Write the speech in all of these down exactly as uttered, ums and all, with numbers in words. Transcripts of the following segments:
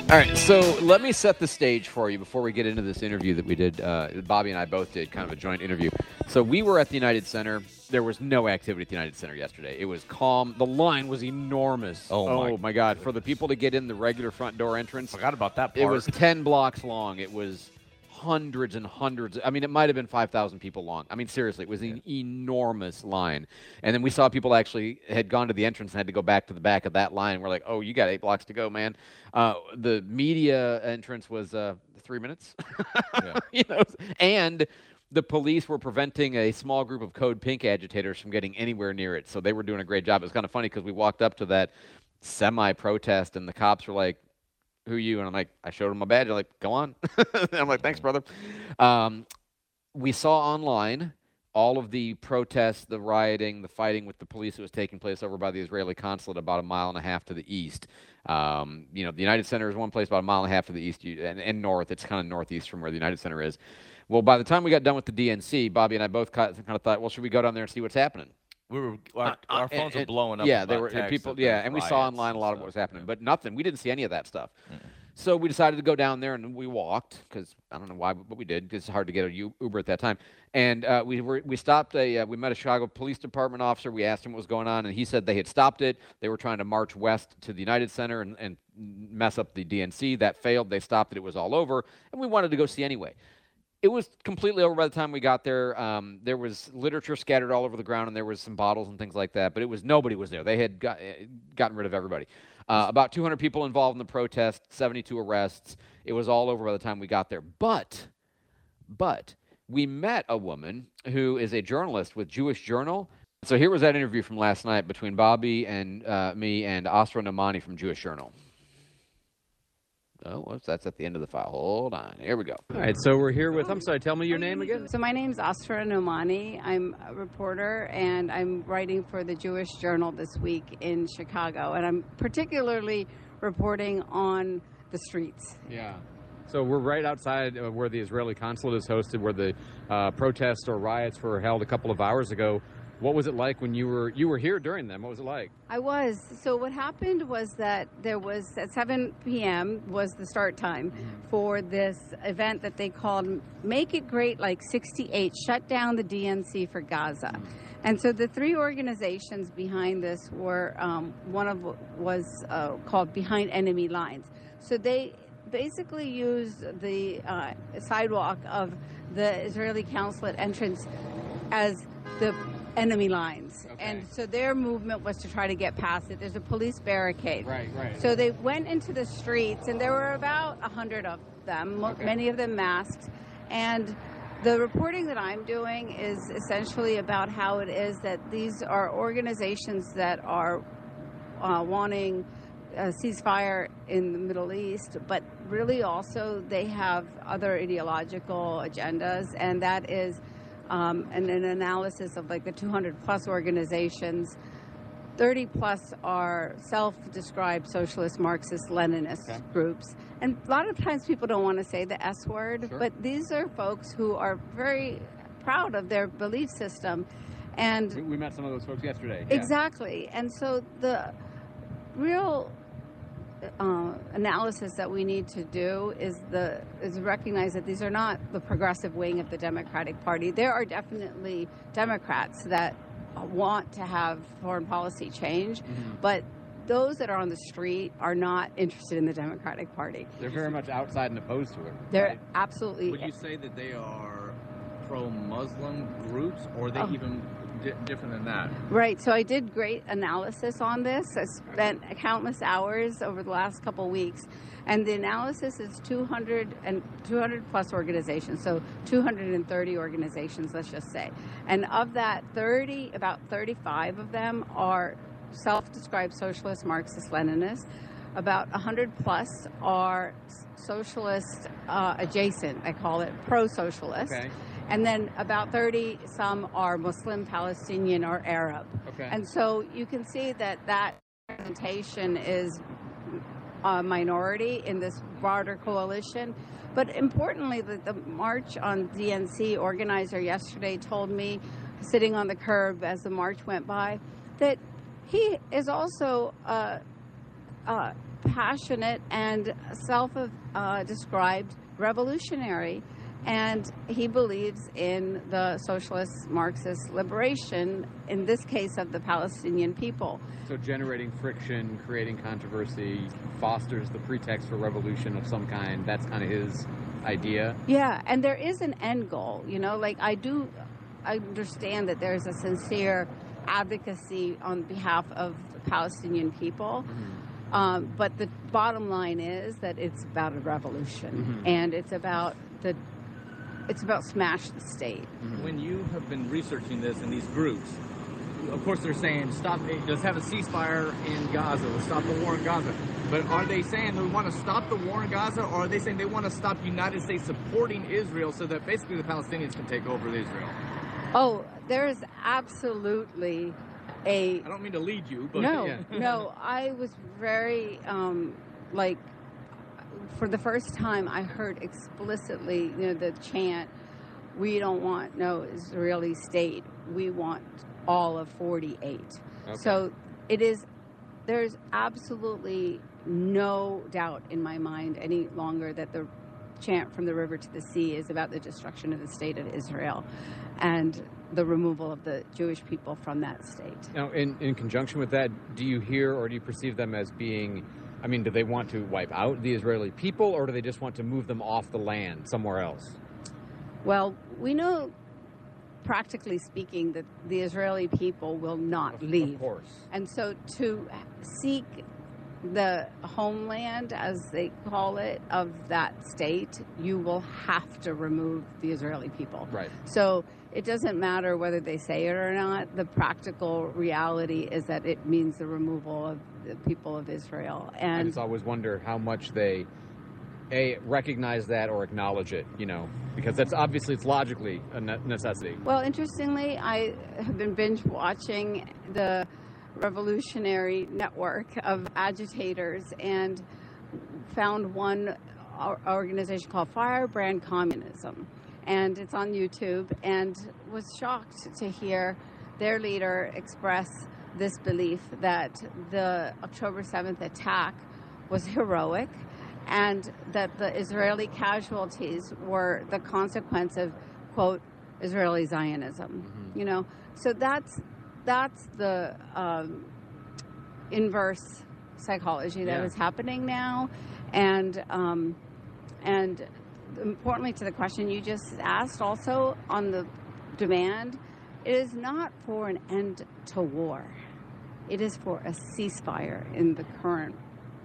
All right, so let me set the stage for you before we get into this interview that we did. Uh, Bobby and I both did kind of a joint interview. So we were at the United Center. There was no activity at the United Center yesterday. It was calm. The line was enormous. Oh, my, oh my God. For the people to get in the regular front door entrance. Forgot about that part. It was ten blocks long. It was hundreds and hundreds. I mean, it might have been five thousand people long. I mean, seriously, it was an yeah. enormous line. And then we saw people actually had gone to the entrance and had to go back to the back of that line. We're like, oh, you got eight blocks to go, man. Uh, the media entrance was uh, three minutes. yeah. you know, and the police were preventing a small group of Code Pink agitators from getting anywhere near it. So they were doing a great job. It was kind of funny because we walked up to that semi-protest and the cops were like, who are you? And I'm like, I showed him my badge. They're like, go on. I'm like, thanks, brother. Um, we saw online all of the protests, the rioting, the fighting with the police that was taking place over by the Israeli consulate about a mile and a half to the east. Um, you know, the United Center is one place about a mile and a half to the east and, and north. It's kind of northeast from where the United Center is. Well, by the time we got done with the D N C, Bobby and I both kind of thought, well, should we go down there and see what's happening? We were our, uh, our phones and, were blowing up. Yeah, they were and people. Yeah, and we saw online a lot of what was happening, yeah. but nothing. We didn't see any of that stuff. Mm. So we decided to go down there and we walked because I don't know why, but we did because it's hard to get a Uber at that time. And uh, we were we stopped a uh, we met a Chicago Police Department officer. We asked him what was going on, and he said they had stopped it. They were trying to march west to the United Center and, and mess up the D N C. That failed. They stopped it. It was all over, and we wanted to go see anyway. It was completely over by the time we got there. Um, there was literature scattered all over the ground, and there was some bottles and things like that. But it was nobody was there. They had got, gotten rid of everybody. Uh, about two hundred people involved in the protest, seventy-two arrests. It was all over by the time we got there. But, but we met a woman who is a journalist with Jewish Journal. So here was that interview from last night between Bobby and uh, me and Asra Nomani from Jewish Journal. Oh, well, that's at the end of the file. Hold on. Here we go. All right, so we're here with, I'm sorry, tell me your name again. So my name's Asra Nomani. I'm a reporter, and I'm writing for the Jewish Journal this week in Chicago. And I'm particularly reporting on the streets. Yeah. So we're right outside uh, where the Israeli consulate is hosted, where the uh, protests or riots were held a couple of hours ago. What was it like when you were you were here during them? What was it like? I was. So what happened was that there was at seven p.m. was the start time mm-hmm. for this event that they called Make It Great Like sixty-eight, shut down the D N C for Gaza. Mm-hmm. And so the three organizations behind this were, um, one of was uh, called Behind Enemy Lines. So they basically used the uh, sidewalk of the Israeli consulate entrance as the enemy lines. Okay. And so their movement was to try to get past it. There's a police barricade. Right, right. So they went into the streets, and there were about a hundred of them, okay. many of them masked. And the reporting that I'm doing is essentially about how it is that these are organizations that are uh, wanting a ceasefire in the Middle East, but really also they have other ideological agendas, and that is Um, and an analysis of like the two hundred plus organizations, thirty plus are self-described socialist, Marxist, Leninist okay. groups. And a lot of times people don't want to say the S word, sure. but these are folks who are very proud of their belief system. And we, we met some of those folks yesterday. Exactly. Yeah. And so the real Uh, analysis that we need to do is the is recognize that these are not the progressive wing of the Democratic Party. There are definitely Democrats that want to have foreign policy change, mm-hmm. but those that are on the street are not interested in the Democratic Party. They're very much outside and opposed to it. They're right? absolutely. Would you say that they are pro-Muslim groups, or are they oh. even di- different than that? Right. So I did great analysis on this. I spent countless hours over the last couple of weeks, and the analysis is two hundred and two hundred plus organizations. So two hundred thirty organizations, let's just say, and of that, thirty, about thirty-five of them are self-described socialist, Marxist, Leninist. About one hundred plus are socialist uh, adjacent. I call it pro-socialist. Okay. And then about thirty, some are Muslim, Palestinian, or Arab. Okay. And so you can see that that representation is a minority in this broader coalition. But importantly, the, the March on D N C organizer yesterday told me, sitting on the curb as the march went by, that he is also uh, uh, passionate and self-described revolutionary. And he believes in the socialist Marxist liberation, in this case of the Palestinian people. So generating friction, creating controversy, fosters the pretext for revolution of some kind. That's kind of his idea. Yeah, and there is an end goal, you know, like I do I understand that there's a sincere advocacy on behalf of the Palestinian people. Mm-hmm. Um, but the bottom line is that it's about a revolution, mm-hmm. and it's about the it's about smash the state. Mm-hmm. When you have been researching this in these groups, of course they're saying stop. Let's have a ceasefire in Gaza. Let's stop the war in Gaza. But are they saying they want to stop the war in Gaza, or are they saying they want to stop the United States supporting Israel so that basically the Palestinians can take over Israel? Oh, there is absolutely a. I don't mean to lead you, but no, yeah. no. I was very um, like, for the first time, I heard explicitly, you know, the chant, "We don't want no Israeli state. We want all of forty-eight." Okay. So it is. There's absolutely no doubt in my mind any longer that the chant "From the river to the sea" is about the destruction of the state of Israel and the removal of the Jewish people from that state. Now, in, in conjunction with that, do you hear or do you perceive them as being, I mean, do they want to wipe out the Israeli people, or do they just want to move them off the land somewhere else? Well, we know, practically speaking, that the Israeli people will not Of, leave. Of course. And so to seek the homeland, as they call it, of that state, you will have to remove the Israeli people. Right. So it doesn't matter whether they say it or not. The practical reality is that it means the removal of the people of Israel. I And just always wonder how much they, A, recognize that or acknowledge it, you know, because that's obviously, it's logically a ne- necessity. well, interestingly, I have been binge watching the Revolutionary Network of agitators and found one or- organization called Firebrand Communism, and it's on YouTube, and was shocked to hear their leader express this belief that the October seventh attack was heroic and that the Israeli casualties were the consequence of, quote, Israeli Zionism. Mm-hmm. You know, so that's that's the um, inverse psychology that Yeah. is happening now, and um, and importantly to the question you just asked, also on the demand, it is not for an end to war. It is for a ceasefire in the current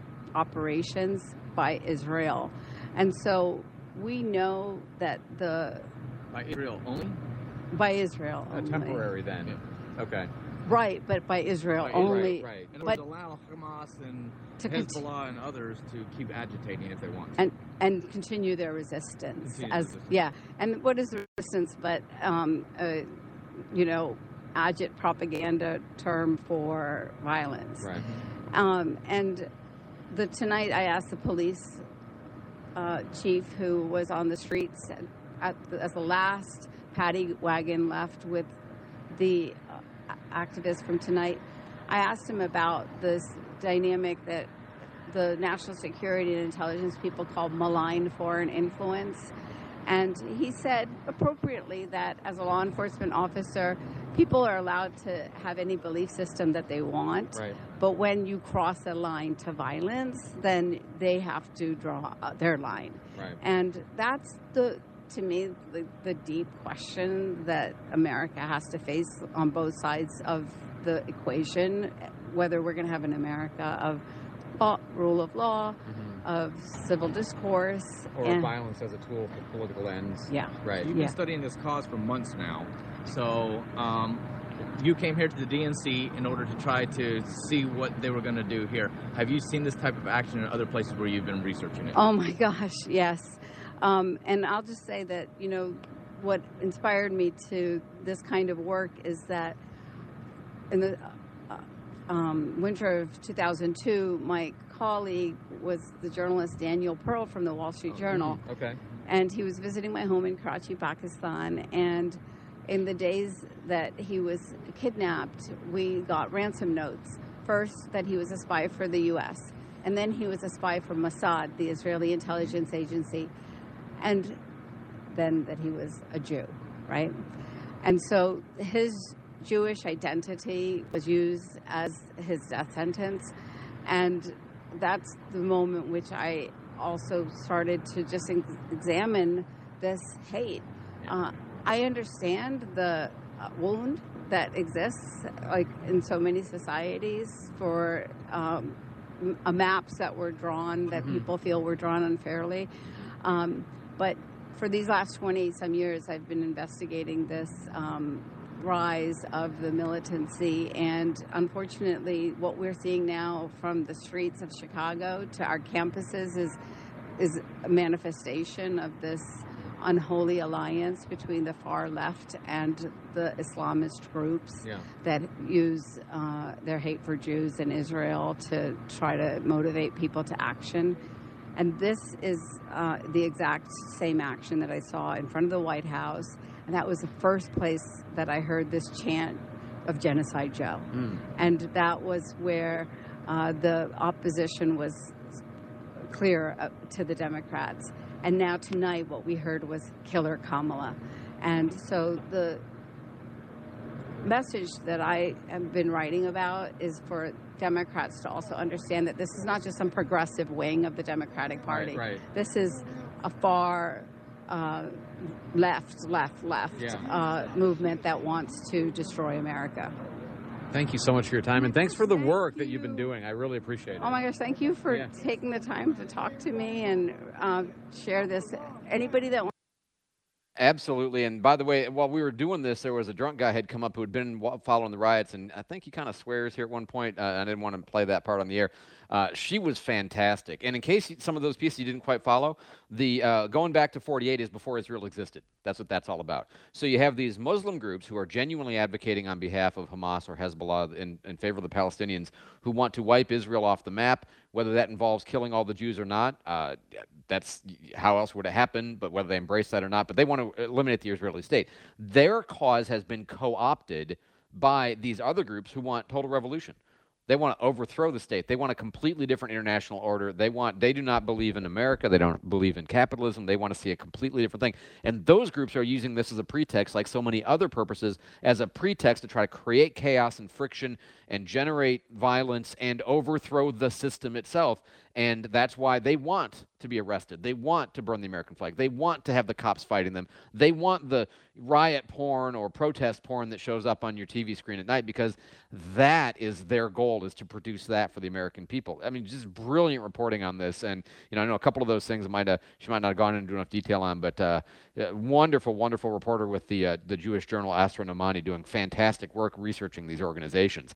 operations by Israel, and so we know that the By Israel only? by Israel Uh, only. temporary then. Okay. Right, but by Israel By only. Right, right. And it But- would allow Hamas and To cont- Hezbollah and others to keep agitating if they want to. and and continue their resistance. Continue as resistance. yeah, and what is resistance but um, uh, you know, agit propaganda term for violence? Right. Um, and the tonight I asked the police uh, chief who was on the streets at the, as the last paddy wagon left with the uh, activists from tonight. I asked him about this dynamic that the national security and intelligence people call malign foreign influence. And he said appropriately that as a law enforcement officer, people are allowed to have any belief system that they want. Right. But when you cross a line to violence, then they have to draw uh, their line. Right. And that's the, to me, the, the deep question that America has to face on both sides of the equation, whether we're going to have an America of law, rule of law, Mm-hmm. of civil discourse, Or and violence as a tool for political ends. yeah. Right. You've Yeah. been studying this cause for months now. So um, you came here to the D N C in order to try to see what they were going to do here. Have you seen this type of action in other places where you've been researching it? Oh my gosh, yes. Um, and I'll just say that, you know, what inspired me to this kind of work is that in the uh, um, winter of two thousand two, my colleague was the journalist Daniel Pearl from the Wall Street Journal. Mm, okay. And he was visiting my home in Karachi, Pakistan. And in the days that he was kidnapped, we got ransom notes. First, that he was a spy for the U S and then he was a spy for Mossad, the Israeli intelligence agency, and then that he was a Jew, right? And so his Jewish identity was used as his death sentence, and that's the moment which I also started to just ex- examine this hate. Uh, I understand the uh, wound that exists, like in so many societies, for um, m- uh, maps that were drawn that Mhm. people feel were drawn unfairly. Um, but for these last twenty some years, I've been investigating this um, rise of the militancy, and unfortunately, what we're seeing now from the streets of Chicago to our campuses is is a manifestation of this unholy alliance between the far left and the Islamist groups Yeah. that use uh, their hate for Jews in Israel to try to motivate people to action. And this is uh, the exact same action that I saw in front of the White House. And that was the first place that I heard this chant of Genocide Joe. Mm. And that was where uh, the opposition was clear uh, to the Democrats. And now tonight what we heard was Killer Kamala. And so the message that I have been writing about is for Democrats to also understand that this is not just some progressive wing of the Democratic Party. Right, right. This is a far uh, left, left, left Yeah. uh, movement that wants to destroy America. Thank you so much for your time, and thanks for the Thank work that you've been you. doing. I really appreciate it. Oh my gosh, thank you for Yeah. taking the time to talk to me and uh, share this. Anybody that Absolutely. And by the way, while we were doing this, there was a drunk guy had come up who had been wa- following the riots, and I think he kind of swears here at one point. Uh, I didn't want to play that part on the air. Uh, she was fantastic. And in case you, some of those pieces you didn't quite follow, the uh, going back to forty-eight is before Israel existed. That's what that's all about. So you have these Muslim groups who are genuinely advocating on behalf of Hamas or Hezbollah in, in favor of the Palestinians who want to wipe Israel off the map, whether that involves killing all the Jews or not. Uh, that's how else would it happen, but whether they embrace that or not. But they want to eliminate the Israeli state. Their cause has been co-opted by these other groups who want total revolution. They want to overthrow the state. They want a completely different international order. They want. They do not believe in America. They don't believe in capitalism. They want to see a completely different thing. And those groups are using this as a pretext, like so many other purposes, as a pretext to try to create chaos and friction and generate violence and overthrow the system itself. And that's why they want to be arrested. They want to burn the American flag. They want to have the cops fighting them. They want the riot porn or protest porn that shows up on your T V screen at night, because that is their goal, is to produce that for the American people. I mean, just brilliant reporting on this. And, you know, I know a couple of those things might have, she might not have gone into enough detail on, but uh, uh, wonderful, wonderful reporter with the, uh, the Jewish journal Astra Nomani, doing fantastic work researching these organizations.